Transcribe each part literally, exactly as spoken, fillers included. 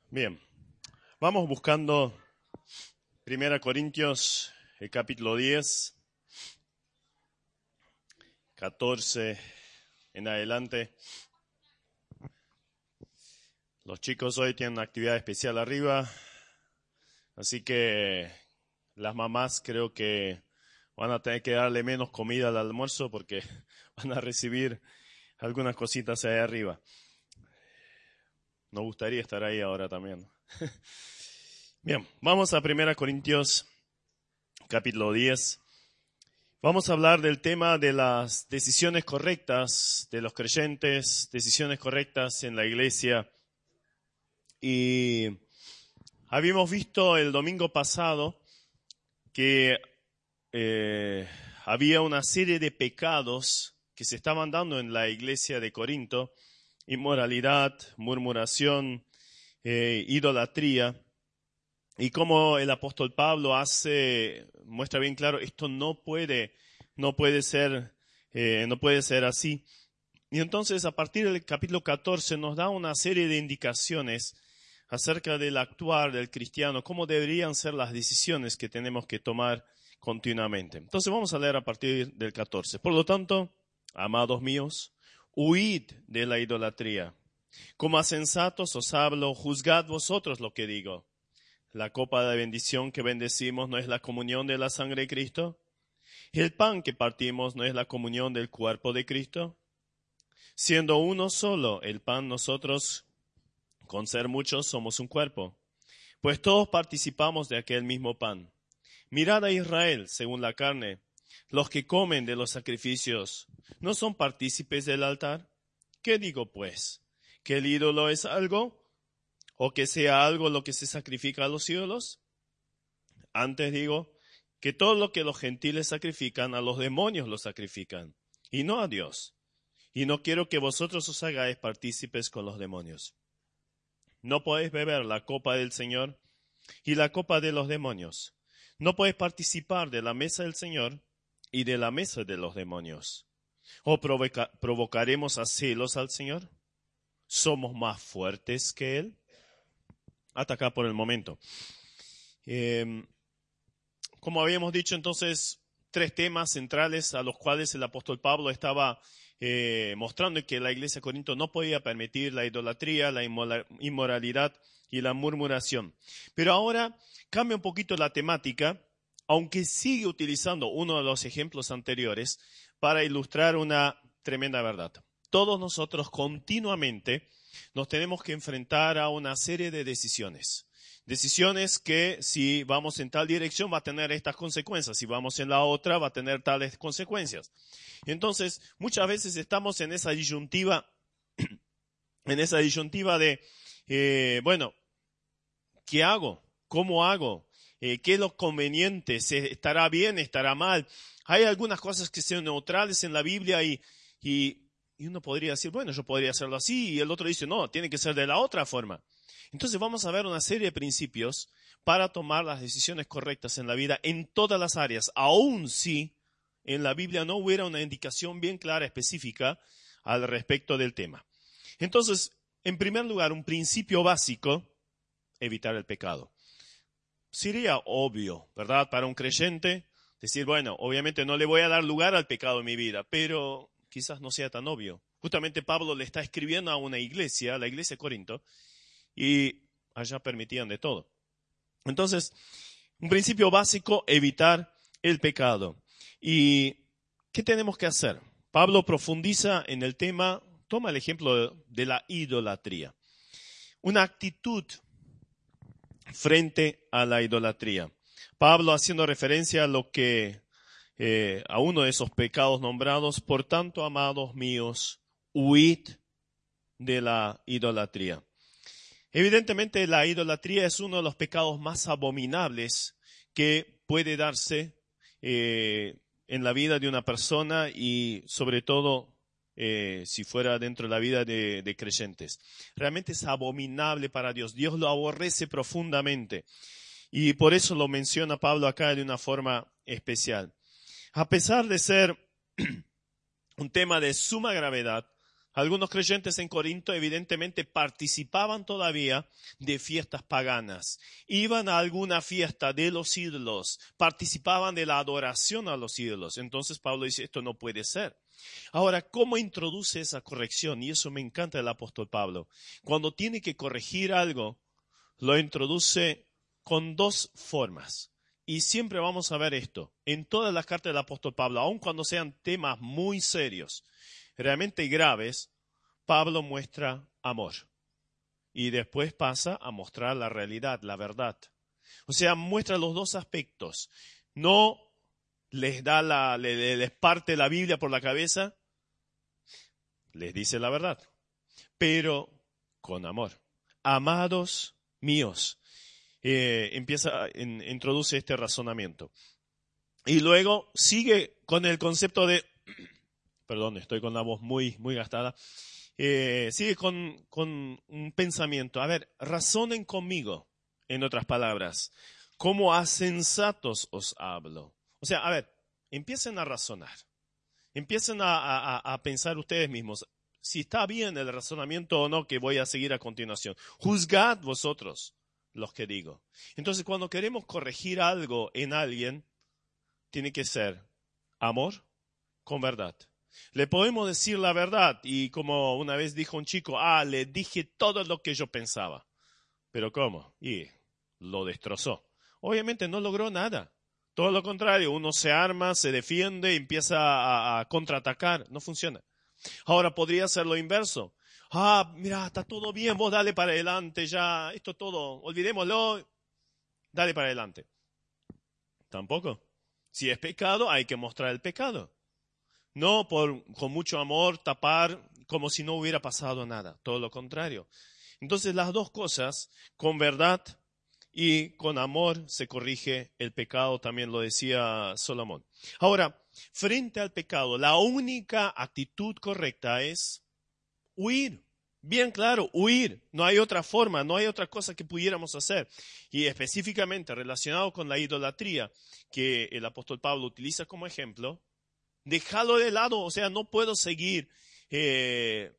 Bien, vamos buscando Primera Corintios, el capítulo diez, catorce en adelante. Los chicos hoy tienen una actividad especial arriba, así que las mamás creo que van a tener que darle menos comida al almuerzo porque van a recibir algunas cositas ahí arriba. Nos gustaría estar ahí ahora también. Bien, vamos a Primera Corintios, capítulo diez. Vamos a hablar del tema de las decisiones correctas de los creyentes, decisiones correctas en la iglesia. Y habíamos visto el domingo pasado que eh, había una serie de pecados que se estaban dando en la iglesia de Corinto: inmoralidad, murmuración, eh, idolatría. Y como el apóstol Pablo hace, muestra bien claro, esto no puede, no puede ser, eh, no puede ser así. Y entonces a partir del capítulo catorce nos da una serie de indicaciones acerca del actuar del cristiano, cómo deberían ser las decisiones que tenemos que tomar continuamente. Entonces vamos a leer a partir del catorce. Por lo tanto, amados míos, huid de la idolatría. Como a sensatos os hablo, juzgad vosotros lo que digo. La copa de bendición que bendecimos no es la comunión de la sangre de Cristo. El pan que partimos no es la comunión del cuerpo de Cristo. Siendo uno solo el pan, nosotros, con ser muchos, somos un cuerpo, pues todos participamos de aquel mismo pan. Mirad a Israel, según la carne. Los que comen de los sacrificios, ¿no son partícipes del altar? ¿Qué digo, pues? ¿Que el ídolo es algo? ¿O que sea algo lo que se sacrifica a los ídolos? Antes digo que todo lo que los gentiles sacrifican, a los demonios lo sacrifican, y no a Dios. Y no quiero que vosotros os hagáis partícipes con los demonios. No podéis beber la copa del Señor y la copa de los demonios. No podéis participar de la mesa del Señor y de la mesa de los demonios. ¿O provoca- provocaremos a celos al Señor? ¿Somos más fuertes que Él? Hasta acá por el momento. Eh, como habíamos dicho entonces, tres temas centrales a los cuales el apóstol Pablo estaba eh, mostrando que la iglesia de Corinto no podía permitir: la idolatría, la inmoralidad y la murmuración. Pero ahora cambia un poquito la temática, aunque sigue utilizando uno de los ejemplos anteriores para ilustrar una tremenda verdad. Todos nosotros continuamente nos tenemos que enfrentar a una serie de decisiones. Decisiones que, si vamos en tal dirección, va a tener estas consecuencias. Si vamos en la otra, va a tener tales consecuencias. Entonces, muchas veces estamos en esa disyuntiva, en esa disyuntiva de, eh, bueno, ¿qué hago? ¿Cómo hago? Eh, ¿Qué es lo conveniente? ¿Se estará bien? ¿Estará mal? Hay algunas cosas que son neutrales en la Biblia y, y Y uno podría decir, bueno, yo podría hacerlo así, y el otro dice, no, tiene que ser de la otra forma. Entonces vamos a ver una serie de principios para tomar las decisiones correctas en la vida en todas las áreas, aun si en la Biblia no hubiera una indicación bien clara, específica, al respecto del tema. Entonces, en primer lugar, un principio básico: evitar el pecado. Sería obvio, ¿verdad?, para un creyente decir, bueno, obviamente no le voy a dar lugar al pecado en mi vida, pero quizás no sea tan obvio. Justamente Pablo le está escribiendo a una iglesia, a la iglesia de Corinto, y allá permitían de todo. Entonces, un principio básico: evitar el pecado. ¿Y qué tenemos que hacer? Pablo profundiza en el tema, toma el ejemplo de la idolatría. Una actitud frente a la idolatría. Pablo, haciendo referencia a lo que Eh, a uno de esos pecados nombrados: por tanto, amados míos, huid de la idolatría. Evidentemente, la idolatría es uno de los pecados más abominables que puede darse eh, en la vida de una persona, y sobre todo eh, si fuera dentro de la vida de, de creyentes. Realmente es abominable para Dios. Dios lo aborrece profundamente, y por eso lo menciona Pablo acá de una forma especial. A pesar de ser un tema de suma gravedad, Algunos creyentes en Corinto evidentemente participaban todavía de fiestas paganas. Iban a alguna fiesta de los ídolos, participaban de la adoración a los ídolos. Entonces Pablo dice, esto no puede ser. Ahora, ¿cómo introduce esa corrección? Y eso me encanta del apóstol Pablo. Cuando tiene que corregir algo, lo introduce con dos formas. Y siempre vamos a ver esto. En todas las cartas del apóstol Pablo, aun cuando sean temas muy serios, realmente graves, Pablo muestra amor. Y después pasa a mostrar la realidad, la verdad. O sea, muestra los dos aspectos. No les da la, les, les parte la Biblia por la cabeza, les dice la verdad, pero con amor. Amados míos, eh, empieza, en, introduce este razonamiento. Y luego sigue con el concepto de, perdón, estoy con la voz muy, muy gastada, eh, sigue con, con un pensamiento. A ver, razonen conmigo, en otras palabras, como a sensatos os hablo. O sea, a ver, empiecen a razonar, empiecen a, a, a pensar ustedes mismos si está bien el razonamiento o no que voy a seguir a continuación. Juzgad vosotros los que digo. Entonces, cuando queremos corregir algo en alguien, tiene que ser amor con verdad. Le podemos decir la verdad y como una vez dijo un chico, ah, le dije todo lo que yo pensaba. ¿Pero cómo? Y lo destrozó. Obviamente no logró nada. Todo lo contrario, uno se arma, se defiende, empieza a, a contraatacar. No funciona. Ahora podría ser lo inverso. Ah, mira, está todo bien, vos dale para adelante ya, esto todo, olvidémoslo, dale para adelante. Tampoco. Si es pecado, hay que mostrar el pecado. No por, con mucho amor tapar como si no hubiera pasado nada. Todo lo contrario. Entonces las dos cosas, con verdad y con amor se corrige el pecado, también lo decía Salomón. Ahora, frente al pecado, la única actitud correcta es huir. Bien claro, huir. No hay otra forma, no hay otra cosa que pudiéramos hacer. Y específicamente relacionado con la idolatría que el apóstol Pablo utiliza como ejemplo, déjalo de lado, o sea, no puedo seguir. Eh,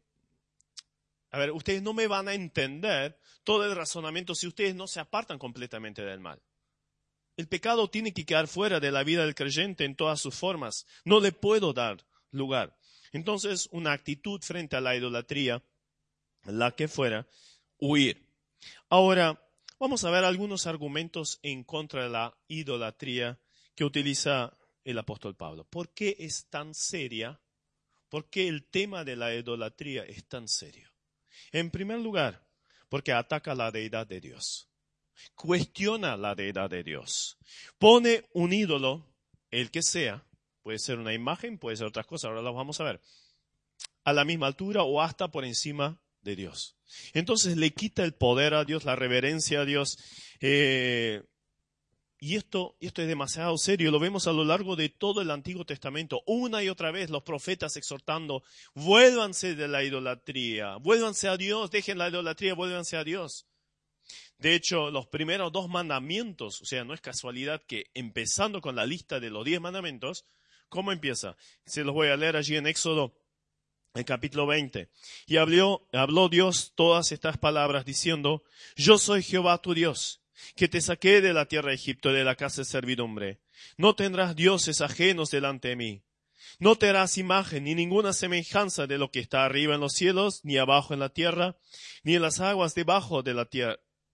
a ver, ustedes no me van a entender todo el razonamiento si ustedes no se apartan completamente del mal. El pecado tiene que quedar fuera de la vida del creyente en todas sus formas. No le puedo dar lugar. Entonces, una actitud frente a la idolatría, la que fuera, huir. Ahora, vamos a ver algunos argumentos en contra de la idolatría que utiliza el apóstol Pablo. ¿Por qué es tan seria? ¿Por qué el tema de la idolatría es tan serio? En primer lugar, porque ataca la deidad de Dios. Cuestiona la deidad de Dios. Pone un ídolo, el que sea, puede ser una imagen, puede ser otras cosas, ahora lo vamos a ver, a la misma altura o hasta por encima de Dios. Entonces le quita el poder a Dios, la reverencia a Dios. Eh, y esto, esto es demasiado serio, lo vemos a lo largo de todo el Antiguo Testamento. Una y otra vez los profetas exhortando, vuélvanse de la idolatría, vuélvanse a Dios, dejen la idolatría, vuélvanse a Dios. De hecho, los primeros dos mandamientos, o sea, no es casualidad que empezando con la lista de los diez mandamientos, ¿cómo empieza? Se los voy a leer allí en Éxodo, en capítulo veinte. Y habló, habló Dios todas estas palabras diciendo, yo soy Jehová tu Dios, que te saqué de la tierra de Egipto, de la casa de servidumbre. No tendrás dioses ajenos delante de mí. No te harás imagen ni ninguna semejanza de lo que está arriba en los cielos, ni abajo en la tierra, ni en las aguas debajo de la tierra.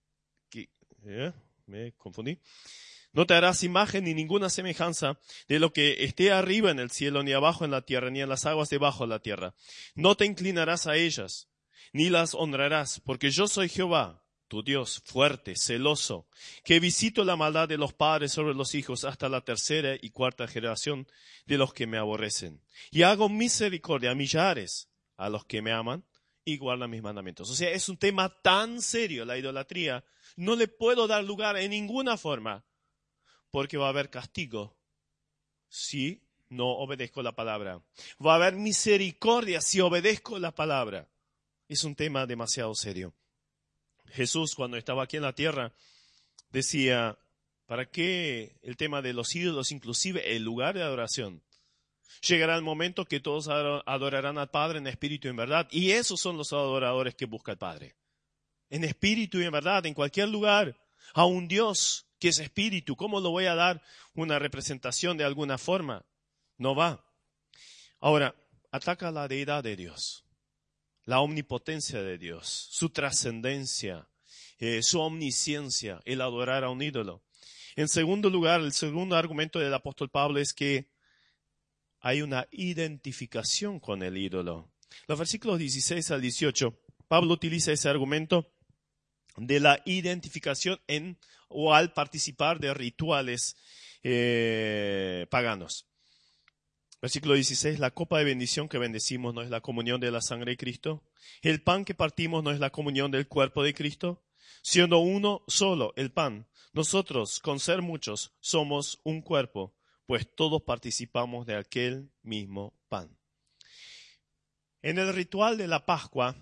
¿Eh? Me confundí. No te harás imagen ni ninguna semejanza de lo que esté arriba en el cielo, ni abajo en la tierra, ni en las aguas debajo de la tierra. No te inclinarás a ellas, ni las honrarás, porque yo soy Jehová, tu Dios, fuerte, celoso, que visito la maldad de los padres sobre los hijos hasta la tercera y cuarta generación de los que me aborrecen. Y hago misericordia a millares a los que me aman y guardan mis mandamientos. O sea, es un tema tan serio, la idolatría. No le puedo dar lugar en ninguna forma, porque va a haber castigo si no obedezco la palabra. Va a haber misericordia si obedezco la palabra. Es un tema demasiado serio. Jesús, cuando estaba aquí en la tierra, decía, ¿para qué el tema de los ídolos, inclusive el lugar de adoración? Llegará el momento que todos adorarán al Padre en espíritu y en verdad. Y esos son los adoradores que busca el Padre. En espíritu y en verdad, en cualquier lugar. A un Dios que es espíritu, ¿cómo lo voy a dar una representación de alguna forma? No va. Ahora, ataca la deidad de Dios, la omnipotencia de Dios, su trascendencia, eh, su omnisciencia, el adorar a un ídolo. En segundo lugar, el segundo argumento del apóstol Pablo es que hay una identificación con el ídolo. Los versículos dieciséis al dieciocho, Pablo utiliza ese argumento de la identificación en o al participar de rituales eh, paganos. Versículo dieciséis, la copa de bendición que bendecimos no es la comunión de la sangre de Cristo. El pan que partimos no es la comunión del cuerpo de Cristo. Siendo uno solo el pan, nosotros, con ser muchos, somos un cuerpo, pues todos participamos de aquel mismo pan. En el ritual de la Pascua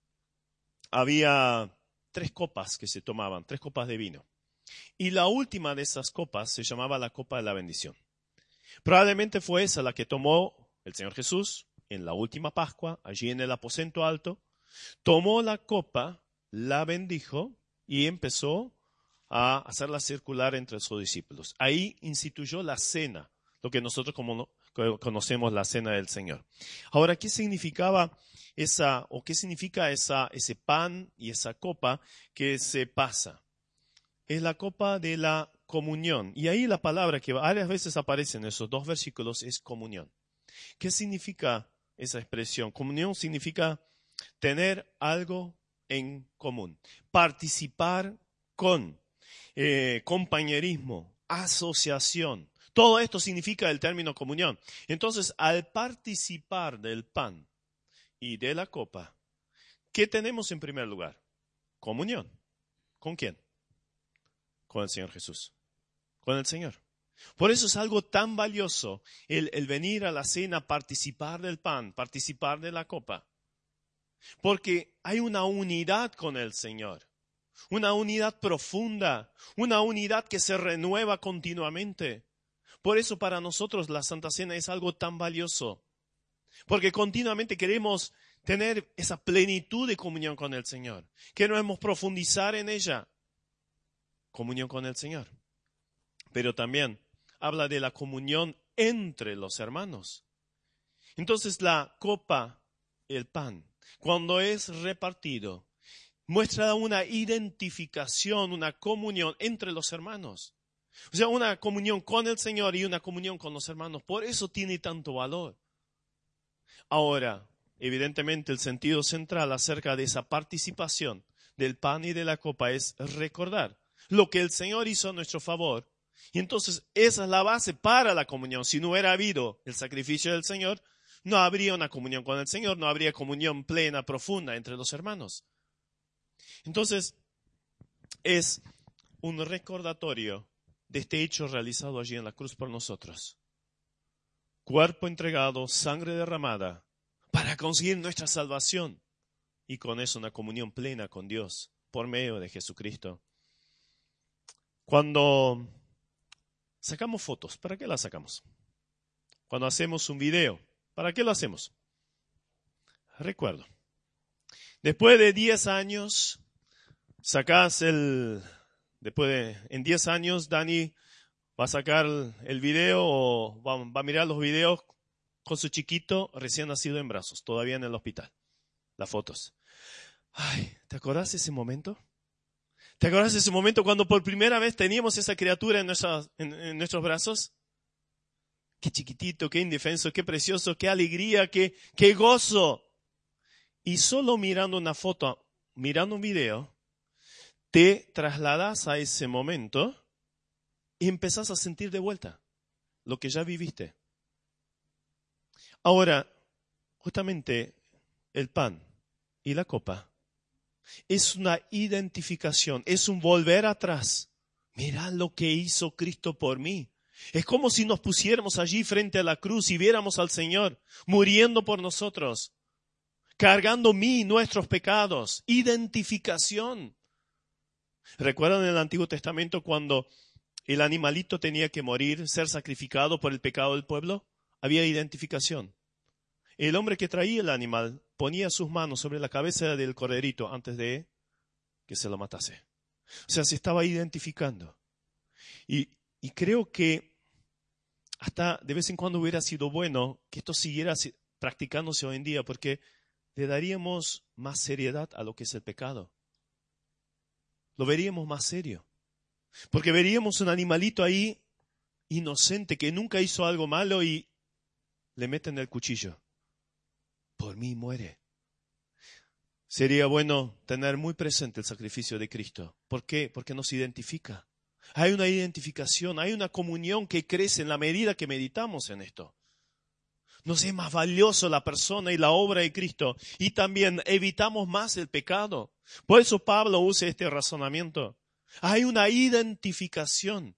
había tres copas que se tomaban, tres copas de vino. Y la última de esas copas se llamaba la copa de la bendición. Probablemente fue esa la que tomó el Señor Jesús en la última Pascua, allí en el aposento alto. Tomó la copa, la bendijo y empezó a hacerla circular entre sus discípulos. Ahí instituyó la cena, lo que nosotros como conocemos la cena del Señor. Ahora, ¿qué significaba esa, o qué significa esa, ese pan y esa copa que se pasa? Es la copa de la comunión. Y ahí la palabra que varias veces aparece en esos dos versículos es comunión. ¿Qué significa esa expresión? Comunión significa tener algo en común, participar con, eh, compañerismo, asociación. Todo esto significa el término comunión. Entonces, al participar del pan y de la copa, ¿qué tenemos en primer lugar? Comunión. ¿Con quién? Con el Señor Jesús. Con el Señor. Por eso es algo tan valioso el, el venir a la cena, participar del pan, participar de la copa. Porque hay una unidad con el Señor. Una unidad profunda. Una unidad que se renueva continuamente. Por eso para nosotros la Santa Cena es algo tan valioso. Porque continuamente queremos tener esa plenitud de comunión con el Señor. Queremos profundizar en ella. Comunión con el Señor. Pero también habla de la comunión entre los hermanos. Entonces la copa, el pan, cuando es repartido, muestra una identificación, una comunión entre los hermanos. O sea, una comunión con el Señor y una comunión con los hermanos. Por eso tiene tanto valor. Ahora, evidentemente el sentido central acerca de esa participación del pan y de la copa es recordar lo que el Señor hizo a nuestro favor. Y entonces esa es la base para la comunión. Si no hubiera habido el sacrificio del Señor, no habría una comunión con el Señor, no habría comunión plena, profunda entre los hermanos. Entonces, es un recordatorio de este hecho realizado allí en la cruz por nosotros. Cuerpo entregado, sangre derramada, para conseguir nuestra salvación. Y con eso una comunión plena con Dios, por medio de Jesucristo. Cuando sacamos fotos, ¿para qué las sacamos? Cuando hacemos un video, ¿para qué lo hacemos? Recuerdo. Después de diez años, sacás el... Después de... En diez años, Dani va a sacar el video o va, va a mirar los videos con su chiquito recién nacido en brazos, todavía en el hospital. Las fotos. Ay, ¿te acordás de ese momento? ¿Te acuerdas de ese momento cuando por primera vez teníamos esa criatura en, nuestras, en, en nuestros brazos? Qué chiquitito, qué indefenso, qué precioso, qué alegría, qué, qué gozo. Y solo mirando una foto, mirando un video, te trasladas a ese momento y empezás a sentir de vuelta lo que ya viviste. Ahora, justamente el pan y la copa es una identificación, es un volver atrás. Mirá lo que hizo Cristo por mí. Es como si nos pusiéramos allí frente a la cruz y viéramos al Señor muriendo por nosotros, cargando mí nuestros pecados. Identificación. ¿Recuerdan en el Antiguo Testamento cuando el animalito tenía que morir, ser sacrificado por el pecado del pueblo? había identificación. El hombre que traía el animal ponía sus manos sobre la cabeza del corderito antes de que se lo matase. O sea, se estaba identificando. Y, y creo que hasta de vez en cuando hubiera sido bueno que esto siguiera practicándose hoy en día, porque le daríamos más seriedad a lo que es el pecado. Lo veríamos más serio. Porque veríamos un animalito ahí inocente que nunca hizo algo malo y le meten el cuchillo. Por mí muere. Sería bueno tener muy presente el sacrificio de Cristo. ¿Por qué? Porque nos identifica. Hay una identificación, hay una comunión que crece en la medida que meditamos en esto. Nos es más valioso la persona y la obra de Cristo y también evitamos más el pecado. Por eso Pablo usa este razonamiento. Hay una identificación.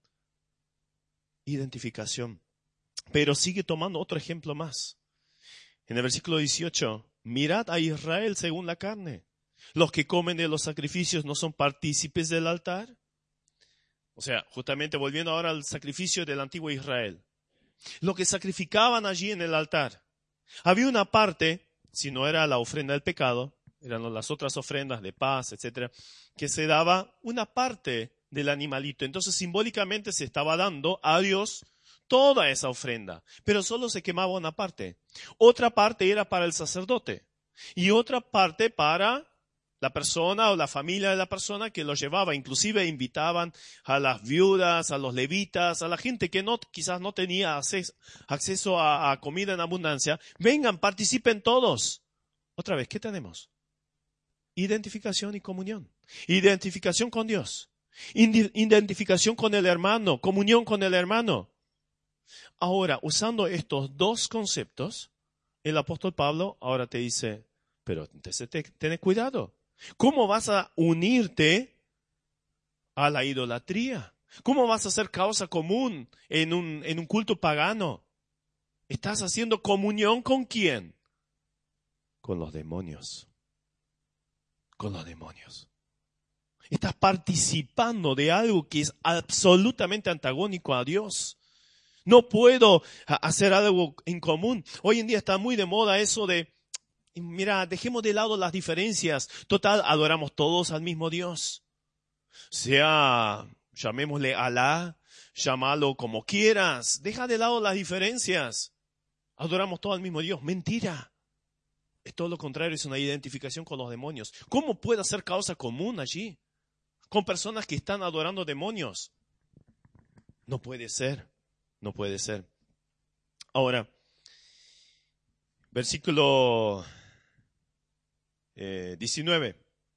Identificación. Pero sigue tomando otro ejemplo más. En el versículo dieciocho, mirad a Israel según la carne. Los que comen de los sacrificios no son partícipes del altar. O sea, justamente volviendo ahora al sacrificio del antiguo Israel. Lo que sacrificaban allí en el altar. Había una parte, si no era la ofrenda del pecado, eran las otras ofrendas de paz, etcétera, que se daba una parte del animalito. Entonces simbólicamente se estaba dando a Dios toda esa ofrenda, pero solo se quemaba una parte. Otra parte era para el sacerdote y otra parte para la persona o la familia de la persona que lo llevaba. Inclusive invitaban a las viudas, a los levitas, a la gente que no, quizás no tenía acceso, acceso a, a comida en abundancia. Vengan, participen todos. Otra vez, ¿qué tenemos? Identificación y comunión. Identificación con Dios. Identificación con el hermano. Comunión con el hermano. Ahora, usando estos dos conceptos, el apóstol Pablo ahora te dice, pero ten cuidado. ¿Cómo vas a unirte a la idolatría? ¿Cómo vas a hacer causa común en un, en un culto pagano? ¿Estás haciendo comunión con quién? Con los demonios. Con los demonios. Estás participando de algo que es absolutamente antagónico a Dios. No puedo hacer algo en común. Hoy en día está muy de moda eso de, mira, dejemos de lado las diferencias. Total, adoramos todos al mismo Dios. Sea, llamémosle Alá, llámalo como quieras. Deja de lado las diferencias. Adoramos todos al mismo Dios. Mentira. Es todo lo contrario, es una identificación con los demonios. ¿Cómo puede hacer causa común allí? Con personas que están adorando demonios. No puede ser. No puede ser. Ahora, versículo eh, diecinueve.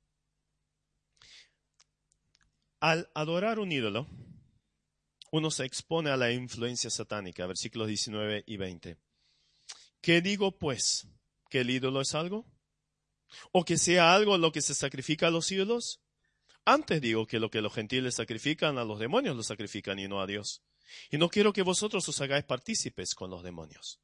Al adorar un ídolo, uno se expone a la influencia satánica. Versículos diecinueve y veinte. ¿Qué digo pues? ¿Que el ídolo es algo? ¿O que sea algo lo que se sacrifica a los ídolos? Antes digo que lo que los gentiles sacrifican a los demonios lo sacrifican y no a Dios. Y no quiero que vosotros os hagáis partícipes con los demonios.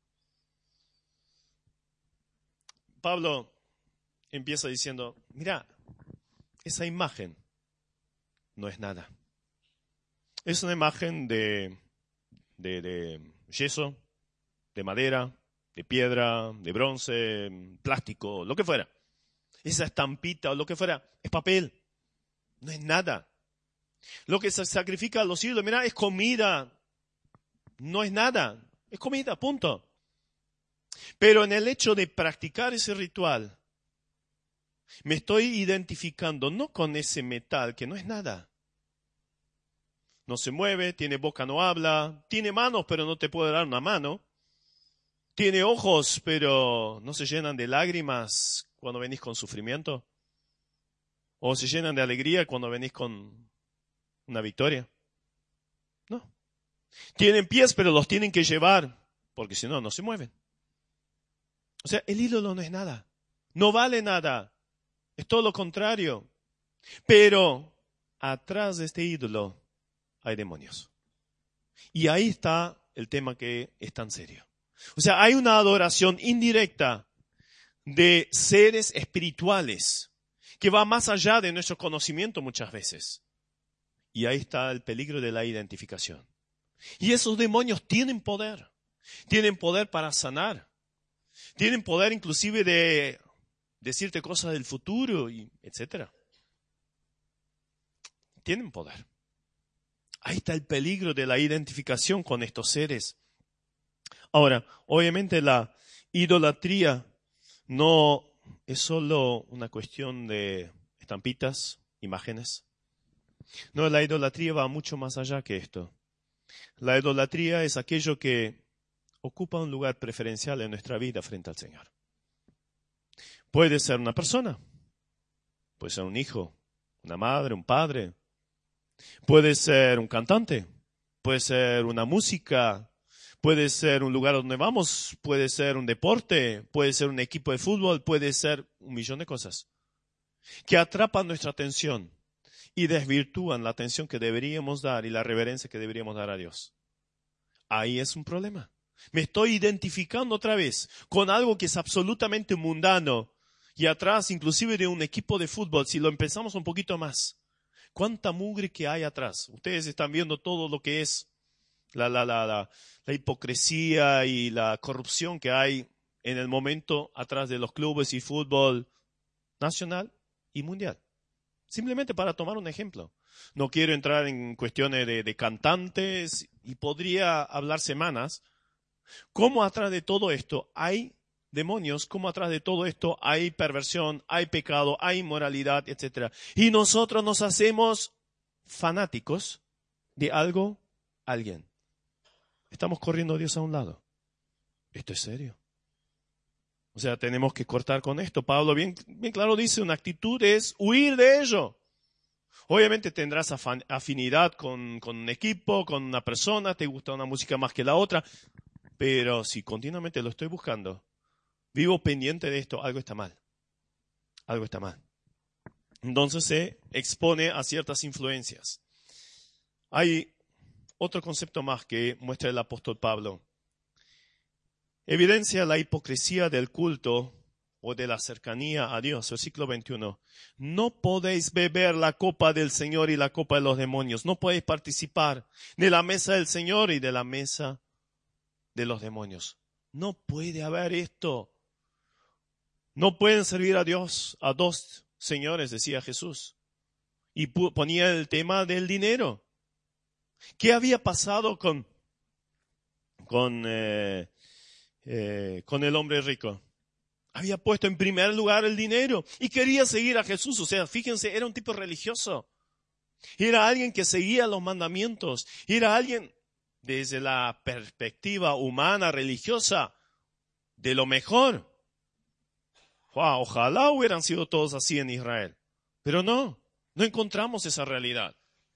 Pablo empieza diciendo, mira, esa imagen no es nada. Es una imagen de, de, de yeso, de madera, de piedra, de bronce, plástico, lo que fuera. Esa estampita o lo que fuera, es papel. No es nada. Lo que se sacrifica a los ídolos, mira, es comida. No es nada. Es comida, punto. Pero en el hecho de practicar ese ritual, me estoy identificando no con ese metal que no es nada. No se mueve, tiene boca, no habla, tiene manos, pero no te puede dar una mano. Tiene ojos, pero no se llenan de lágrimas cuando venís con sufrimiento. O se llenan de alegría cuando venís con una victoria. No. Tienen pies, pero los tienen que llevar, porque si no, no se mueven. O sea, el ídolo no es nada. No vale nada. Es todo lo contrario. Pero atrás de este ídolo hay demonios. Y ahí está el tema que es tan serio. O sea, hay una adoración indirecta de seres espirituales que va más allá de nuestro conocimiento muchas veces. Y ahí está el peligro de la identificación. Y esos demonios tienen poder. Tienen poder para sanar. Tienen poder inclusive de decirte cosas del futuro, y etcétera. Tienen poder. Ahí está el peligro de la identificación con estos seres. Ahora, obviamente la idolatría no es solo una cuestión de estampitas, imágenes. No, la idolatría va mucho más allá que esto. La idolatría es aquello que ocupa un lugar preferencial en nuestra vida frente al Señor. Puede ser una persona, puede ser un hijo, una madre, un padre, puede ser un cantante, puede ser una música, puede ser un lugar donde vamos, puede ser un deporte, puede ser un equipo de fútbol, puede ser un millón de cosas que atrapan nuestra atención y desvirtúan la atención que deberíamos dar y la reverencia que deberíamos dar a Dios. Ahí es un problema. Me estoy identificando otra vez con algo que es absolutamente mundano y atrás inclusive de un equipo de fútbol, si lo empezamos un poquito más. ¿Cuánta mugre que hay atrás? Ustedes están viendo todo lo que es la, la, la, la, la hipocresía y la corrupción que hay en el momento atrás de los clubes y fútbol nacional y mundial. Simplemente para tomar un ejemplo. No quiero entrar en cuestiones de, de cantantes y podría hablar semanas. ¿Cómo atrás de todo esto hay demonios? ¿Cómo atrás de todo esto hay perversión, hay pecado, hay inmoralidad, etcétera? Y nosotros nos hacemos fanáticos de algo, alguien. Estamos corriendo a Dios a un lado. Esto es serio. O sea, tenemos que cortar con esto. Pablo bien, bien claro dice, una actitud es huir de ello. Obviamente tendrás afinidad con, con un equipo, con una persona, te gusta una música más que la otra, pero si continuamente lo estoy buscando, vivo pendiente de esto, algo está mal. Algo está mal. Entonces se expone a ciertas influencias. Hay otro concepto más que muestra el apóstol Pablo. Evidencia la hipocresía del culto o de la cercanía a Dios. Versículo veintiuno. No podéis beber la copa del Señor y la copa de los demonios. No podéis participar de la mesa del Señor y de la mesa de los demonios. No puede haber esto. No pueden servir a Dios a dos señores, decía Jesús. Y ponía el tema del dinero. ¿Qué había pasado con, con, eh, eh, con el hombre rico? Había puesto en primer lugar el dinero y quería seguir a Jesús. O sea, fíjense, era un tipo religioso. Era alguien que seguía los mandamientos. Era alguien, desde la perspectiva humana, religiosa, de lo mejor. Wow, ojalá hubieran sido todos así en Israel. Pero no, no encontramos esa realidad.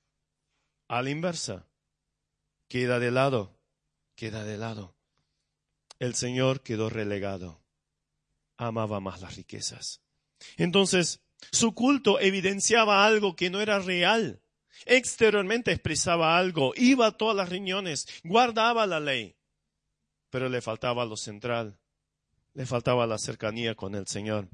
A la inversa, queda de lado, queda de lado. El Señor quedó relegado. Amaba más las riquezas. Entonces, su culto evidenciaba algo que no era real. Exteriormente expresaba algo, iba a todas las reuniones, guardaba la ley, pero le faltaba lo central, le faltaba la cercanía con el Señor.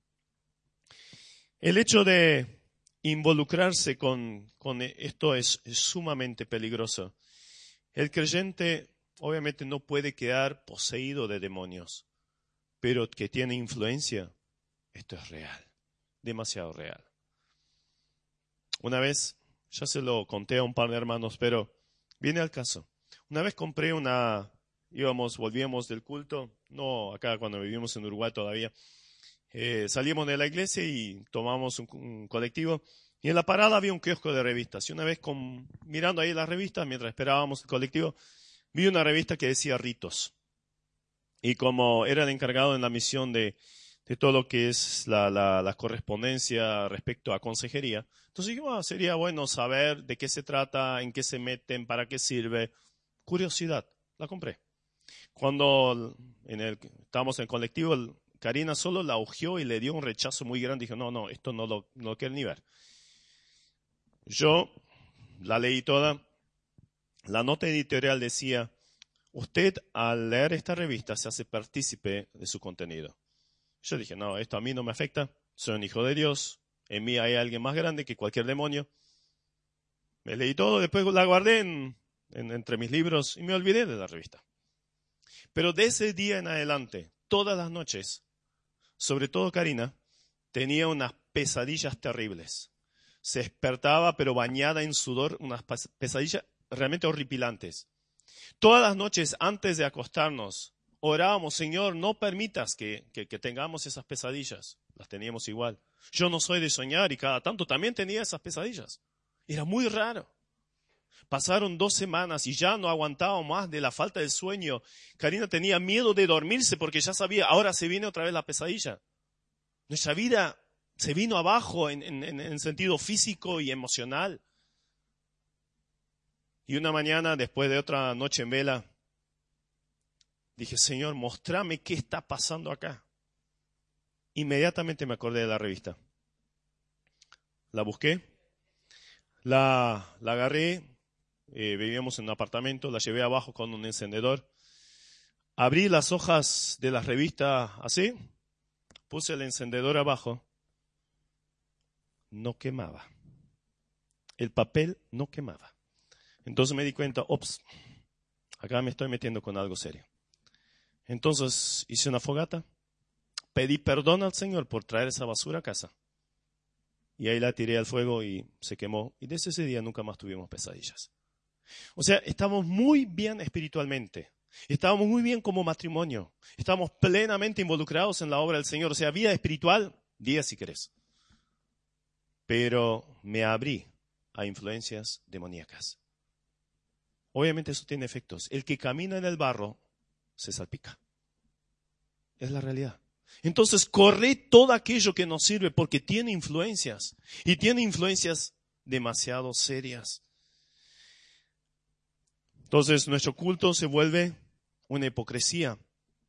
El hecho de involucrarse con, con esto es, es sumamente peligroso. El creyente obviamente no puede quedar poseído de demonios, pero que tiene influencia, esto es real, demasiado real. Una vez, ya se lo conté a un par de hermanos, pero viene al caso. Una vez compré una, íbamos, volvíamos del culto, no acá cuando vivimos en Uruguay todavía, eh, salíamos de la iglesia y tomamos un, un colectivo y en la parada había un kiosco de revistas. Y una vez con, mirando ahí las revistas, mientras esperábamos el colectivo, vi una revista que decía Ritos. Y como era el encargado en la misión de, de todo lo que es la, la, la correspondencia respecto a consejería, entonces dije, oh, sería bueno saber de qué se trata, en qué se meten, para qué sirve. Curiosidad, la compré. Cuando en el, estábamos en el colectivo, Karina solo la hojeó y le dio un rechazo muy grande. Dijo, no, no, esto no lo, no lo quiero ni ver. Yo la leí toda. La nota editorial decía, usted al leer esta revista se hace partícipe de su contenido. Yo dije, no, esto a mí no me afecta, soy un hijo de Dios, en mí hay alguien más grande que cualquier demonio. Me leí todo, después la guardé en, en, entre mis libros y me olvidé de la revista. Pero de ese día en adelante, todas las noches, sobre todo Karina, tenía unas pesadillas terribles. Se despertaba, pero bañada en sudor, unas pesadillas realmente horripilantes. Todas las noches, antes de acostarnos, orábamos, Señor, no permitas que, que, que tengamos esas pesadillas. Las teníamos igual. Yo no soy de soñar y cada tanto también tenía esas pesadillas. Era muy raro. Pasaron dos semanas y ya no aguantaba más de la falta de sueño. Karina tenía miedo de dormirse porque ya sabía, ahora se viene otra vez la pesadilla. Nuestra vida se vino abajo en, en, en sentido físico y emocional. Y una mañana, después de otra noche en vela, dije, Señor, mostrame qué está pasando acá. Inmediatamente me acordé de la revista. La busqué, la, la agarré, eh, vivíamos en un apartamento, la llevé abajo con un encendedor. Abrí las hojas de la revista así, puse el encendedor abajo, no quemaba. El papel no quemaba. Entonces me di cuenta, ops, acá me estoy metiendo con algo serio. Entonces hice una fogata, pedí perdón al Señor por traer esa basura a casa. Y ahí la tiré al fuego y se quemó. Y desde ese día nunca más tuvimos pesadillas. O sea, estamos muy bien espiritualmente. Estamos muy bien como matrimonio. Estamos plenamente involucrados en la obra del Señor. O sea, vida espiritual, día si querés. Pero me abrí a influencias demoníacas. Obviamente eso tiene efectos. El que camina en el barro se salpica. Es la realidad. Entonces, corre todo aquello que nos sirve porque tiene influencias. Y tiene influencias demasiado serias. Entonces, nuestro culto se vuelve una hipocresía.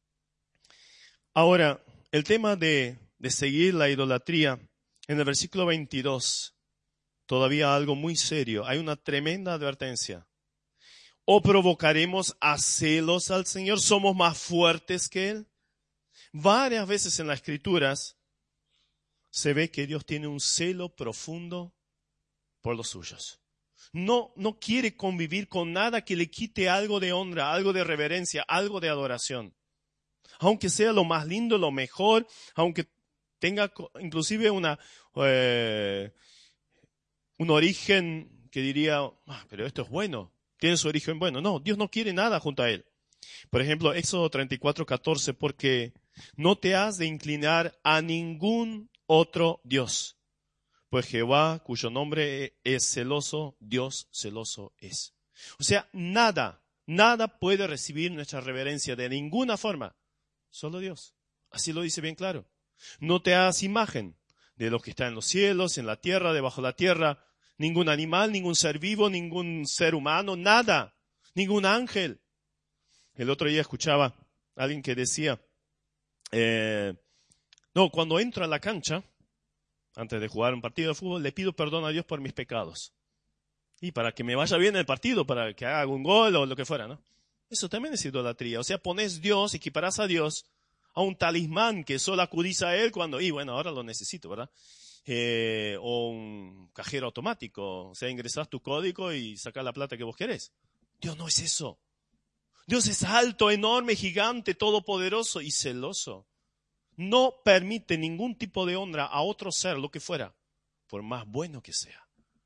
Ahora, el tema de, de seguir la idolatría, en el versículo veintidós, todavía algo muy serio. Hay una tremenda advertencia. ¿O provocaremos a celos al Señor? ¿Somos más fuertes que Él? Varias veces en las Escrituras se ve que Dios tiene un celo profundo por los suyos. No, no quiere convivir con nada que le quite algo de honra, algo de reverencia, algo de adoración. Aunque sea lo más lindo, lo mejor, aunque tenga inclusive una, eh, un origen que diría, ah, pero esto es bueno, tiene su origen bueno. No, Dios no quiere nada junto a Él. Por ejemplo, Éxodo treinta y cuatro, catorce, porque no te has de inclinar a ningún otro Dios. Pues Jehová, cuyo nombre es celoso, Dios celoso es. O sea, nada, nada puede recibir nuestra reverencia de ninguna forma. Solo Dios. Así lo dice bien claro. No te hagas imagen de lo que está en los cielos, en la tierra, debajo de la tierra. Ningún animal, ningún ser vivo, ningún ser humano, nada. Ningún ángel. El otro día escuchaba a alguien que decía, eh, no, cuando entro a la cancha, antes de jugar un partido de fútbol, le pido perdón a Dios por mis pecados. Y para que me vaya bien el partido, para que haga un gol o lo que fuera, ¿no? Eso también es idolatría. O sea, pones Dios, equiparás a Dios a un talismán que solo acudís a Él cuando, y bueno, ahora lo necesito, ¿verdad? Eh, o un cajero automático. O sea, ingresás tu código y sacás la plata que vos querés. Dios no es eso. Dios es alto, enorme, gigante, todopoderoso y celoso. No permite ningún tipo de honra a otro ser, lo que fuera, por más bueno que sea.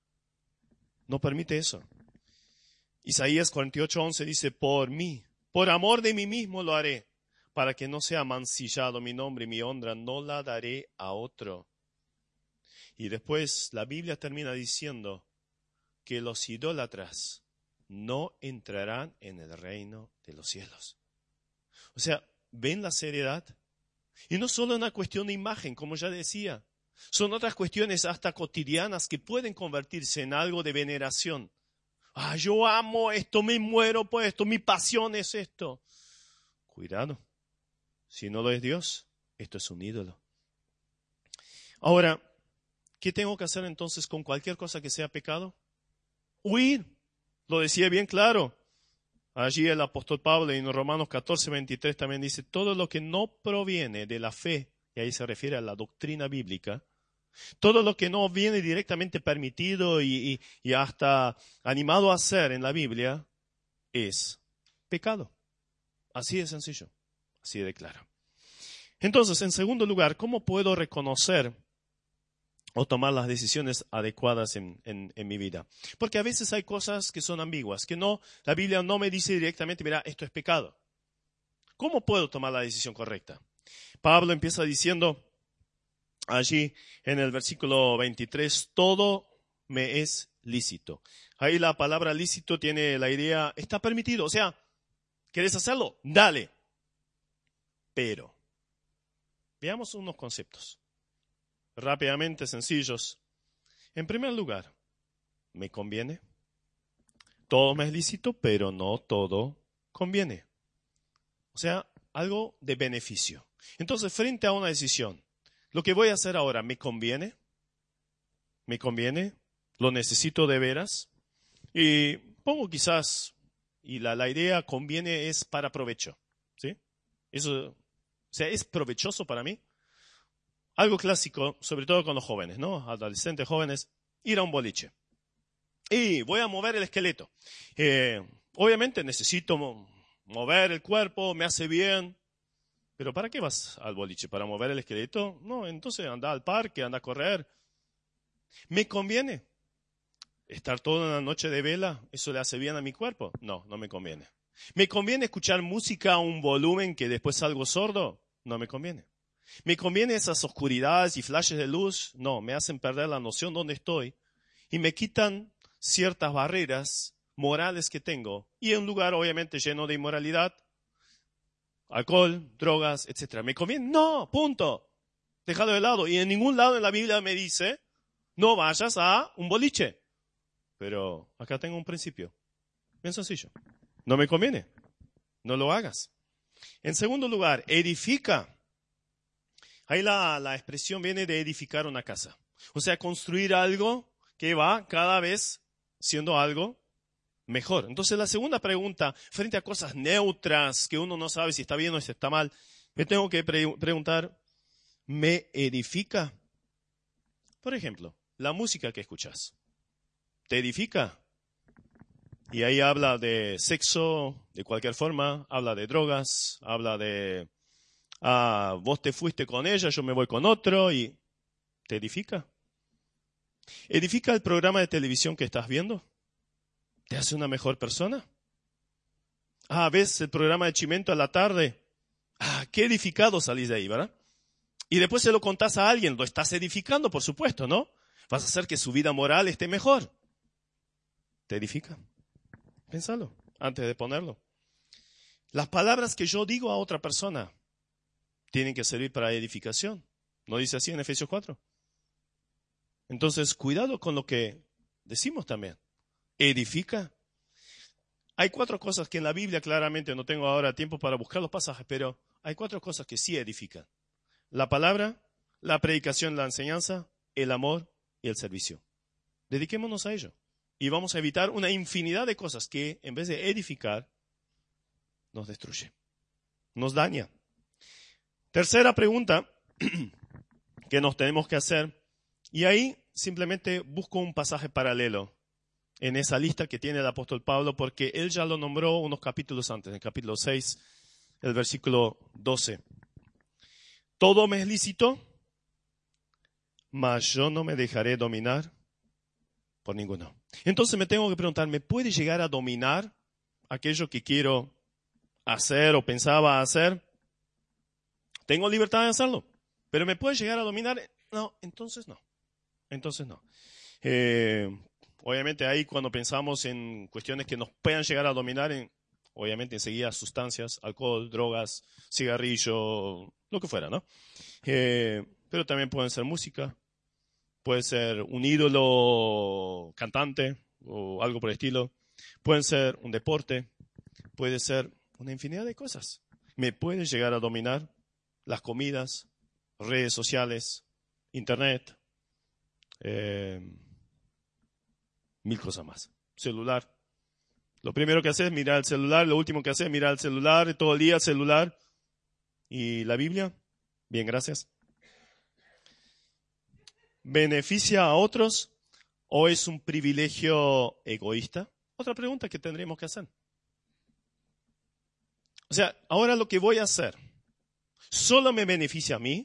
No permite eso. Isaías cuarenta y ocho, once dice, por mí, por amor de mí mismo lo haré, para que no sea mancillado mi nombre y mi honra, no la daré a otro. Y después la Biblia termina diciendo que los idólatras no entrarán en el reino de los cielos. O sea, ¿ven la seriedad? Y no solo una cuestión de imagen, como ya decía. Son otras cuestiones hasta cotidianas que pueden convertirse en algo de veneración. Ah, yo amo esto, me muero por esto, mi pasión es esto. Cuidado, si no lo es Dios, esto es un ídolo. Ahora, ¿qué tengo que hacer entonces con cualquier cosa que sea pecado? Huir, lo decía bien claro. Allí el apóstol Pablo en Romanos catorce, veintitrés también dice, todo lo que no proviene de la fe, y ahí se refiere a la doctrina bíblica, todo lo que no viene directamente permitido y, y, y hasta animado a hacer en la Biblia, es pecado. Así de sencillo, así de claro. Entonces, en segundo lugar, ¿cómo puedo reconocer o tomar las decisiones adecuadas en, en, en mi vida? Porque a veces hay cosas que son ambiguas, que no, la Biblia no me dice directamente, mira, esto es pecado. ¿Cómo puedo tomar la decisión correcta? Pablo empieza diciendo allí en el versículo veintitrés, todo me es lícito. Ahí la palabra lícito tiene la idea, está permitido, o sea, ¿quieres hacerlo? Dale. Pero, veamos unos conceptos rápidamente sencillos. En primer lugar, ¿me conviene? Todo me es lícito, pero no todo conviene. O sea, algo de beneficio. Entonces, frente a una decisión, lo que voy a hacer ahora, ¿me conviene? ¿Me conviene? ¿Lo necesito de veras? Y pongo quizás, y la, la idea conviene es para provecho, ¿sí? Eso, o sea, ¿es provechoso para mí? Algo clásico, sobre todo con los jóvenes, ¿no? Adolescentes jóvenes, ir a un boliche. Y voy a mover el esqueleto. Eh, obviamente necesito mo- mover el cuerpo, me hace bien. ¿Pero para qué vas al boliche? ¿Para mover el esqueleto? No, entonces anda al parque, anda a correr. ¿Me conviene estar toda una noche de vela? ¿Eso le hace bien a mi cuerpo? No, no me conviene. ¿Me conviene escuchar música a un volumen que después salgo sordo? No me conviene. ¿Me conviene esas oscuridades y flashes de luz? No, me hacen perder la noción de dónde estoy y me quitan ciertas barreras morales que tengo. Y en un lugar obviamente lleno de inmoralidad, alcohol, drogas, etcétera. ¿Me conviene? No, punto. Déjalo de lado. Y en ningún lado en la Biblia me dice, no vayas a un boliche. Pero acá tengo un principio. Bien sencillo. No me conviene. No lo hagas. En segundo lugar, edifica. Ahí la, la expresión viene de edificar una casa. O sea, construir algo que va cada vez siendo algo mejor. Entonces la segunda pregunta, frente a cosas neutras que uno no sabe si está bien o si está mal, me tengo que pre- preguntar, ¿me edifica? Por ejemplo, la música que escuchas, ¿te edifica? Y ahí habla de sexo de cualquier forma, habla de drogas, habla de, ah, vos te fuiste con ella, yo me voy con otro, y ¿te edifica? ¿Edifica el programa de televisión que estás viendo? ¿Te hace una mejor persona? Ah, ¿ves el programa de Chimento a la tarde? Ah, qué edificado salís de ahí, ¿verdad? Y después se lo contás a alguien, lo estás edificando, por supuesto, ¿no? Vas a hacer que su vida moral esté mejor. ¿Te edifica? Pénsalo antes de ponerlo. Las palabras que yo digo a otra persona tienen que servir para edificación. ¿No dice así en Efesios cuatro? Entonces, cuidado con lo que decimos también. ¿Edifica? Hay cuatro cosas que en la Biblia claramente, no tengo ahora tiempo para buscar los pasajes, pero hay cuatro cosas que sí edifican. La palabra, la predicación, la enseñanza, el amor y el servicio. Dediquémonos a ello. Y vamos a evitar una infinidad de cosas que, en vez de edificar, nos destruye, nos daña. Tercera pregunta que nos tenemos que hacer, y ahí simplemente busco un pasaje paralelo en esa lista que tiene el apóstol Pablo, porque él ya lo nombró unos capítulos antes, en el capítulo seis, el versículo doce. Todo me es lícito, mas yo no me dejaré dominar por ninguno. Entonces me tengo que preguntar, ¿me puede llegar a dominar aquello que quiero hacer o pensaba hacer? Tengo libertad de hacerlo, pero ¿me puede llegar a dominar? No, entonces no. Entonces no. Eh, obviamente ahí cuando pensamos en cuestiones que nos puedan llegar a dominar, en, obviamente enseguida sustancias, alcohol, drogas, cigarrillo, lo que fuera, ¿no? Eh, pero también pueden ser música, puede ser un ídolo cantante o algo por el estilo, pueden ser un deporte, puede ser una infinidad de cosas. Me puede llegar a dominar las comidas, redes sociales, internet, eh, mil cosas más. Celular. Lo primero que haces es mirar el celular, lo último que haces es mirar el celular, todo el día el celular. ¿Y la Biblia? Bien, gracias. ¿Beneficia a otros o es un privilegio egoísta? Otra pregunta que tendríamos que hacer. O sea, ahora lo que voy a hacer, ¿solo me beneficia a mí?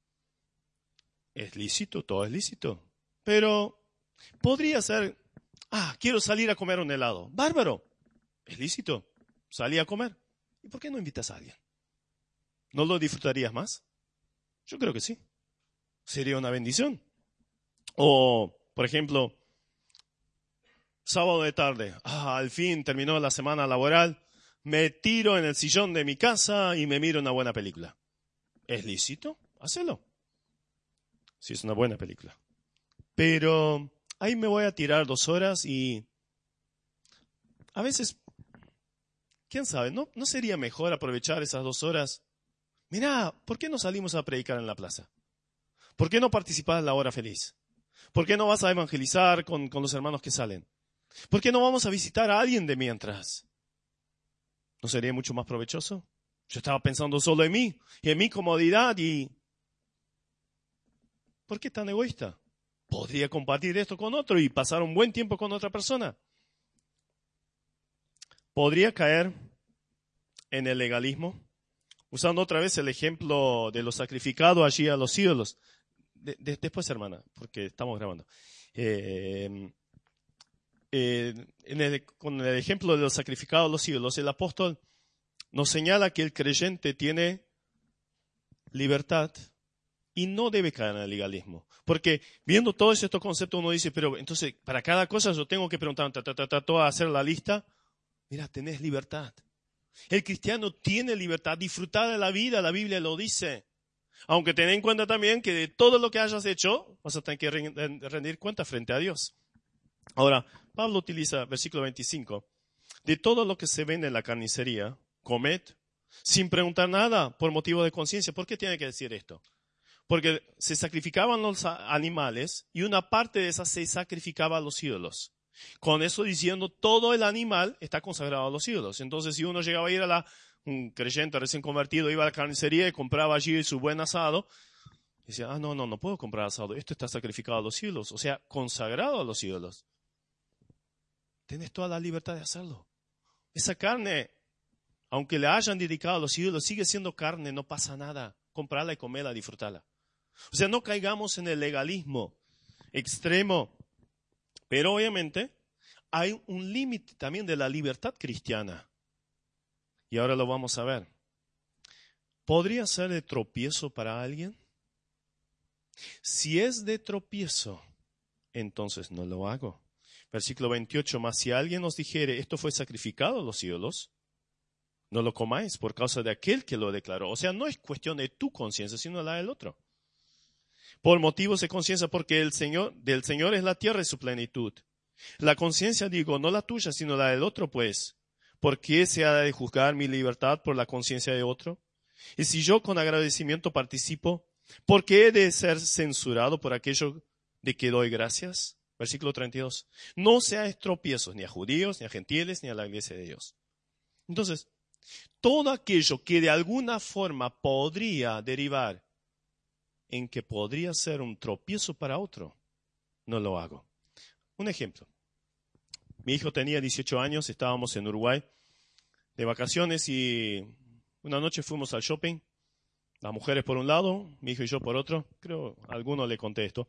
Es lícito, todo es lícito. Pero podría ser, ah, quiero salir a comer un helado. Bárbaro, es lícito, salí a comer. ¿Y por qué no invitas a alguien? ¿No lo disfrutarías más? Yo creo que sí. Sería una bendición. O, por ejemplo, sábado de tarde, ah, al fin terminó la semana laboral, me tiro en el sillón de mi casa y me miro una buena película. ¿Es lícito? Hacelo. Si es una buena película. Pero ahí me voy a tirar dos horas y a veces, quién sabe, ¿no, no sería mejor aprovechar esas dos horas? Mirá, ¿por qué no salimos a predicar en la plaza? ¿Por qué no participás en la hora feliz? ¿Por qué no vas a evangelizar con, con los hermanos que salen? ¿Por qué no vamos a visitar a alguien de mientras? ¿No sería mucho más provechoso? Yo estaba pensando solo en mí y en mi comodidad y... ¿Por qué tan egoísta? Podría compartir esto con otro y pasar un buen tiempo con otra persona. Podría caer en el legalismo, usando otra vez el ejemplo de lo sacrificado allí a los ídolos. De, de, después, hermana, porque estamos grabando. Eh, eh, en el, con el ejemplo de lo sacrificado a los ídolos, el apóstol nos señala que el creyente tiene libertad y no debe caer en el legalismo. Porque viendo todos estos conceptos uno dice, pero entonces para cada cosa yo tengo que preguntar, ta, ta, ta, ta, ta, hacer la lista. Mira, tenés libertad. El cristiano tiene libertad, disfrutar de la vida, la Biblia lo dice. Aunque ten en cuenta también que de todo lo que hayas hecho, vas a tener que rendir cuenta frente a Dios. Ahora, Pablo utiliza versículo veinticinco. De todo lo que se vende en la carnicería, comed, sin preguntar nada por motivo de conciencia. ¿Por qué tiene que decir esto? Porque se sacrificaban los animales y una parte de esa se sacrificaba a los ídolos. Con eso diciendo, todo el animal está consagrado a los ídolos. Entonces, si uno llegaba a ir a la, un creyente recién convertido, iba a la carnicería y compraba allí su buen asado, decía, ah, no, no, no puedo comprar asado. Esto está sacrificado a los ídolos, o sea, consagrado a los ídolos. Tienes toda la libertad de hacerlo. Esa carne, aunque le hayan dedicado a los ídolos, sigue siendo carne, no pasa nada. Comprarla y comerla, disfrutarla. O sea, no caigamos en el legalismo extremo. Pero obviamente hay un límite también de la libertad cristiana. Y ahora lo vamos a ver. ¿Podría ser de tropiezo para alguien? Si es de tropiezo, entonces no lo hago. Versículo veintiocho, mas si alguien os dijere, esto fue sacrificado a los ídolos, no lo comáis por causa de aquel que lo declaró. O sea, no es cuestión de tu conciencia, sino la del otro. Por motivos de conciencia, porque el Señor, del Señor es la tierra y su plenitud. La conciencia, digo, no la tuya, sino la del otro, pues. ¿Por qué se ha de juzgar mi libertad por la conciencia de otro? Y si yo con agradecimiento participo, ¿por qué he de ser censurado por aquello de que doy gracias? Versículo treinta y dos. No seáis tropiezos ni a judíos, ni a gentiles, ni a la iglesia de Dios. Entonces, todo aquello que de alguna forma podría derivar en que podría ser un tropiezo para otro, no lo hago. Un ejemplo. Mi hijo tenía dieciocho años, estábamos en Uruguay de vacaciones y una noche fuimos al shopping. Las mujeres por un lado, mi hijo y yo por otro. Creo a alguno le conté esto.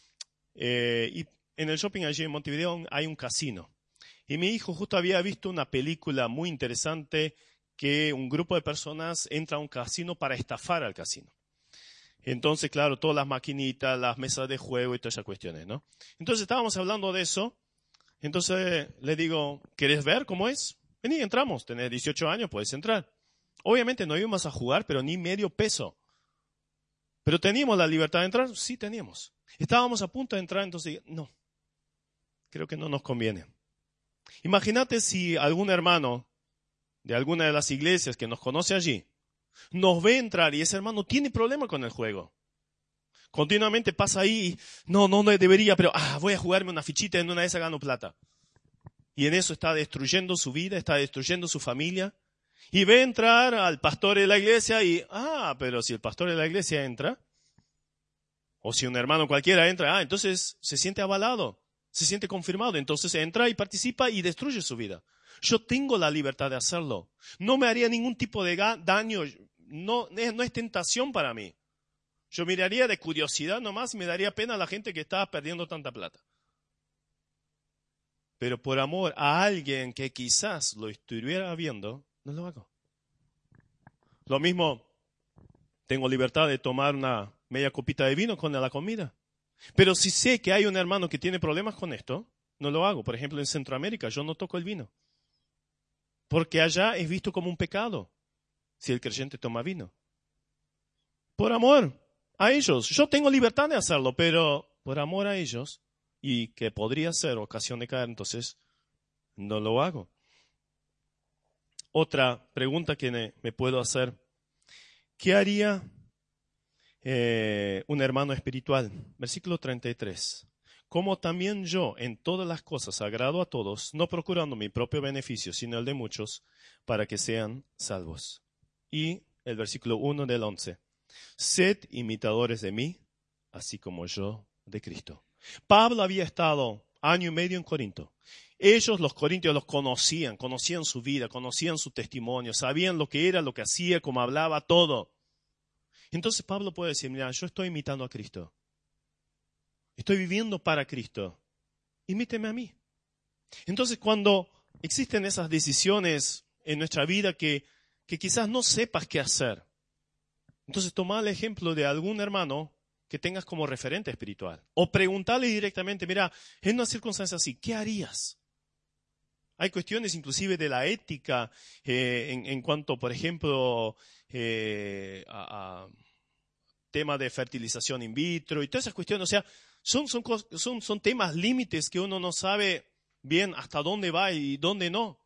Eh, y en el shopping allí en Montevideo hay un casino. Y mi hijo justo había visto una película muy interesante que un grupo de personas entra a un casino para estafar al casino. Entonces, claro, todas las maquinitas, las mesas de juego y todas esas cuestiones, ¿no? Entonces estábamos hablando de eso. Entonces le digo, ¿querés ver cómo es? Vení, entramos. Tenés dieciocho años, puedes entrar. Obviamente no íbamos a jugar, pero ni medio peso. ¿Pero teníamos la libertad de entrar? Sí, teníamos. Estábamos a punto de entrar, entonces, no. Creo que no nos conviene. Imagínate si algún hermano de alguna de las iglesias que nos conoce allí nos ve entrar y ese hermano tiene problema con el juego. Continuamente pasa ahí y no, no, no debería, pero ah, voy a jugarme una fichita, en una de esas gano plata. Y en eso está destruyendo su vida, está destruyendo su familia. Y ve entrar al pastor de la iglesia y, ah, pero si el pastor de la iglesia entra, o si un hermano cualquiera entra, ah, entonces se siente avalado. Se siente confirmado, entonces entra y participa y destruye su vida. Yo tengo la libertad de hacerlo. No me haría ningún tipo de daño, no, no es tentación para mí. Yo miraría de curiosidad nomás y me daría pena a la gente que está perdiendo tanta plata. Pero por amor a alguien que quizás lo estuviera viendo, no lo hago. Lo mismo, tengo libertad de tomar una media copita de vino con la comida. Pero si sé que hay un hermano que tiene problemas con esto, no lo hago. Por ejemplo, en Centroamérica yo no toco el vino. Porque allá es visto como un pecado si el creyente toma vino. Por amor a ellos. Yo tengo libertad de hacerlo, pero por amor a ellos, y que podría ser ocasión de caer, entonces no lo hago. Otra pregunta que me, me puedo hacer. ¿Qué haría eh, un hermano espiritual? Versículo treinta y tres. Como también yo en todas las cosas agrado a todos, no procurando mi propio beneficio, sino el de muchos, para que sean salvos. Y el versículo uno del once. Sed imitadores de mí, así como yo de Cristo. Pablo había estado año y medio en Corinto. Ellos, los corintios, los conocían, conocían su vida, conocían su testimonio, sabían lo que era, lo que hacía, cómo hablaba, todo. Entonces Pablo puede decir, mira, yo estoy imitando a Cristo. Estoy viviendo para Cristo. Imíteme a mí. Entonces cuando existen esas decisiones en nuestra vida que, que quizás no sepas qué hacer, entonces toma el ejemplo de algún hermano que tengas como referente espiritual. O preguntarle directamente, mira, en una circunstancia así, ¿qué harías? Hay cuestiones inclusive de la ética eh, en, en cuanto, por ejemplo, eh, a, a tema de fertilización in vitro y todas esas cuestiones. O sea, son, son, son, son temas límites que uno no sabe bien hasta dónde va y dónde no.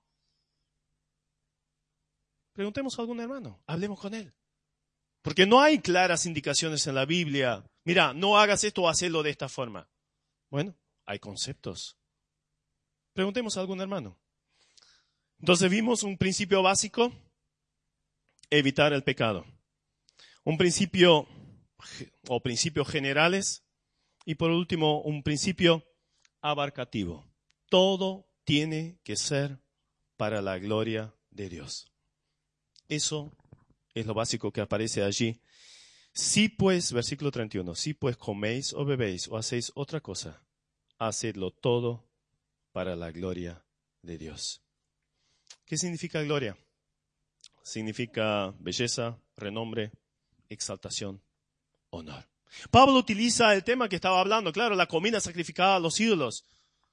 Preguntemos a algún hermano, hablemos con él. Porque no hay claras indicaciones en la Biblia. Mira, no hagas esto o hazlo de esta forma. Bueno, hay conceptos. Preguntemos a algún hermano. Entonces vimos un principio básico, evitar el pecado. Un principio o principios generales y por último un principio abarcativo. Todo tiene que ser para la gloria de Dios. Eso es lo básico que aparece allí. Si pues, versículo treinta y uno, si pues coméis o bebéis o hacéis otra cosa, hacedlo todo para la gloria de Dios. ¿Qué significa gloria? Significa belleza, renombre, exaltación, honor. Pablo utiliza el tema que estaba hablando, claro, la comida sacrificada a los ídolos.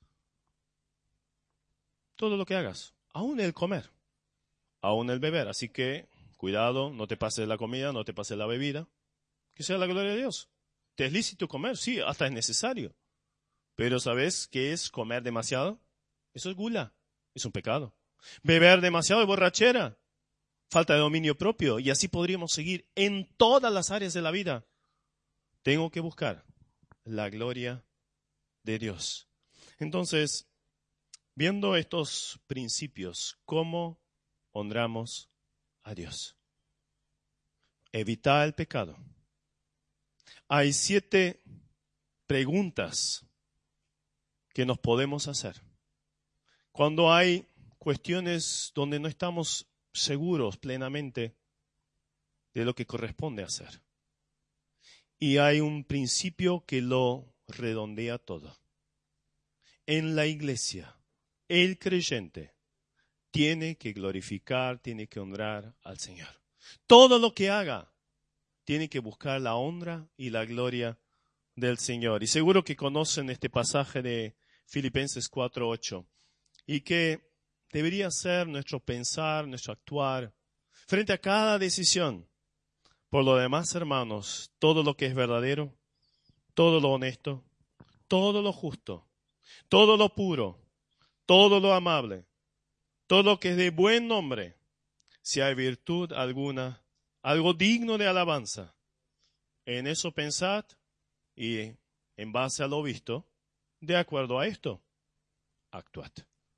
Todo lo que hagas, aún el comer, aún el beber. Así que, cuidado, no te pases la comida, no te pases la bebida. Que sea la gloria de Dios. ¿Te es lícito comer? Sí, hasta es necesario. Pero ¿sabes qué es comer demasiado? Eso es gula, es un pecado. Beber demasiado es borrachera, falta de dominio propio. Y así podríamos seguir en todas las áreas de la vida. Tengo que buscar la gloria de Dios. Entonces, viendo estos principios, ¿cómo honramos a Dios? Evitar el pecado. Hay siete preguntas que nos podemos hacer. Cuando hay cuestiones donde no estamos seguros plenamente de lo que corresponde hacer. Y hay un principio que lo redondea todo. En la iglesia, el creyente tiene que glorificar, tiene que honrar al Señor. Todo lo que haga tiene que buscar la honra y la gloria del Señor. Y seguro que conocen este pasaje de Filipenses cuatro ocho y que debería ser nuestro pensar, nuestro actuar frente a cada decisión. Por lo demás, hermanos, todo lo que es verdadero, todo lo honesto, todo lo justo, todo lo puro, todo lo amable, todo lo que es de buen nombre, si hay virtud alguna, algo digno de alabanza, en eso pensad y en base a lo visto, de acuerdo a esto, actuad.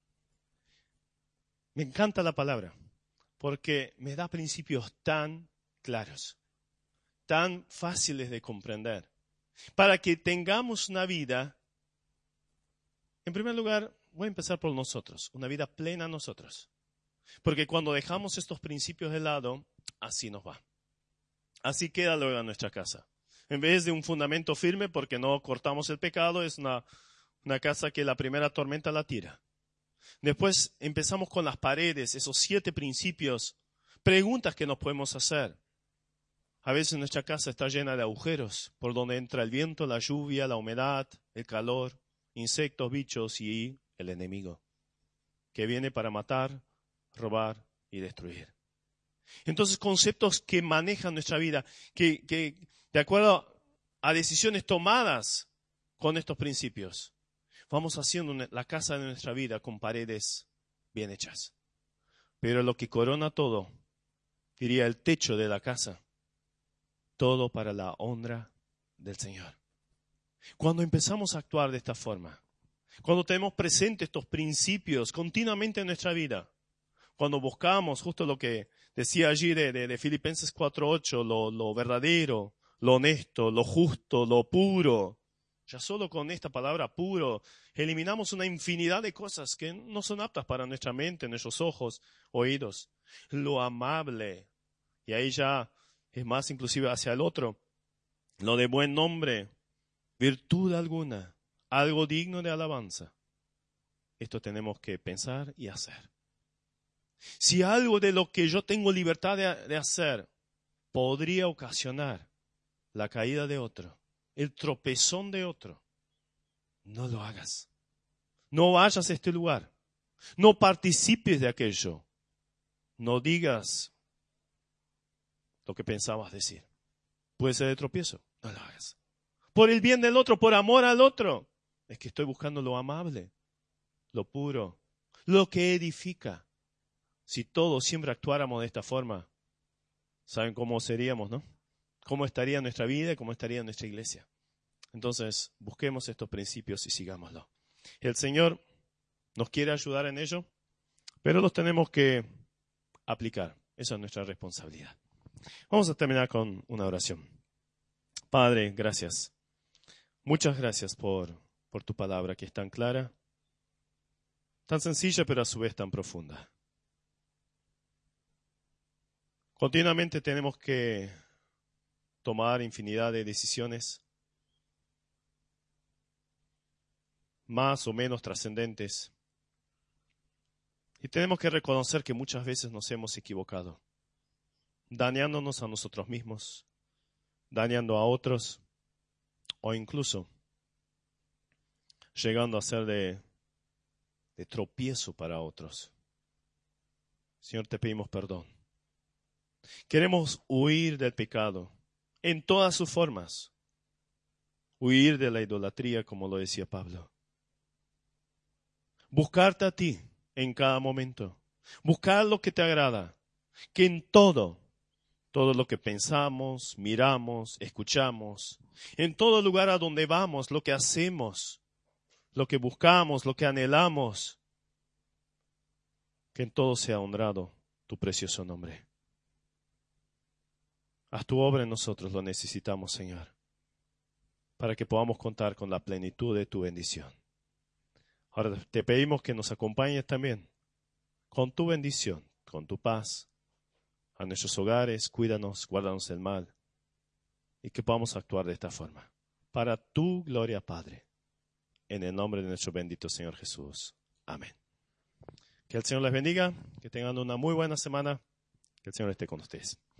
Me encanta la palabra porque me da principios tan claros, tan fáciles de comprender, para que tengamos una vida En primer lugar, voy a empezar por nosotros, una vida plena a nosotros. Porque cuando dejamos estos principios de lado, así nos va. Así queda luego en nuestra casa. En vez de un fundamento firme, porque no cortamos el pecado, es una, una casa que la primera tormenta la tira. Después empezamos con las paredes, esos siete principios, preguntas que nos podemos hacer. A veces nuestra casa está llena de agujeros, por donde entra el viento, la lluvia, la humedad, el calor, insectos, bichos y el enemigo, que viene para matar, robar y destruir. Entonces, conceptos que manejan nuestra vida, que, que de acuerdo a decisiones tomadas con estos principios, vamos haciendo la casa de nuestra vida con paredes bien hechas. Pero lo que corona todo, diría el techo de la casa, todo para la honra del Señor. Cuando empezamos a actuar de esta forma, cuando tenemos presentes estos principios continuamente en nuestra vida, cuando buscamos justo lo que decía allí de, de, de Filipenses cuatro ocho, lo, lo verdadero, lo honesto, lo justo, lo puro. Ya solo con esta palabra puro eliminamos una infinidad de cosas que no son aptas para nuestra mente, nuestros ojos, oídos. Lo amable, y ahí ya es más inclusive hacia el otro. Lo de buen nombre, virtud alguna, algo digno de alabanza. Esto tenemos que pensar y hacer. Si algo de lo que yo tengo libertad de, de hacer podría ocasionar la caída de otro, el tropezón de otro, no lo hagas. No vayas a este lugar. No participes de aquello. No digas lo que pensabas decir. Puede ser de tropiezo. No lo hagas. Por el bien del otro, por amor al otro. Es que estoy buscando lo amable, lo puro, lo que edifica. Si todos siempre actuáramos de esta forma, ¿saben cómo seríamos, no? ¿Cómo estaría nuestra vida y cómo estaría nuestra iglesia? Entonces, busquemos estos principios y sigámoslo. El Señor nos quiere ayudar en ello, pero los tenemos que aplicar. Esa es nuestra responsabilidad. Vamos a terminar con una oración. Padre, gracias. Muchas gracias por, por tu palabra que es tan clara, tan sencilla, pero a su vez tan profunda. Continuamente tenemos que tomar infinidad de decisiones, más o menos trascendentes. Y tenemos que reconocer que muchas veces nos hemos equivocado, dañándonos a nosotros mismos, dañando a otros, o incluso llegando a ser de, de tropiezo para otros. Señor, te pedimos perdón. Queremos huir del pecado en todas sus formas. Huir de la idolatría, como lo decía Pablo. Buscarte a ti en cada momento. Buscar lo que te agrada. Que en todo, todo lo que pensamos, miramos, escuchamos, en todo lugar a donde vamos, lo que hacemos, lo que buscamos, lo que anhelamos, que en todo sea honrado tu precioso nombre. Haz tu obra en nosotros, lo necesitamos, Señor, para que podamos contar con la plenitud de tu bendición. Ahora te pedimos que nos acompañes también con tu bendición, con tu paz, a nuestros hogares, cuídanos, guárdanos del mal, y que podamos actuar de esta forma. Para tu gloria, Padre, en el nombre de nuestro bendito Señor Jesús. Amén. Que el Señor les bendiga, que tengan una muy buena semana, que el Señor esté con ustedes.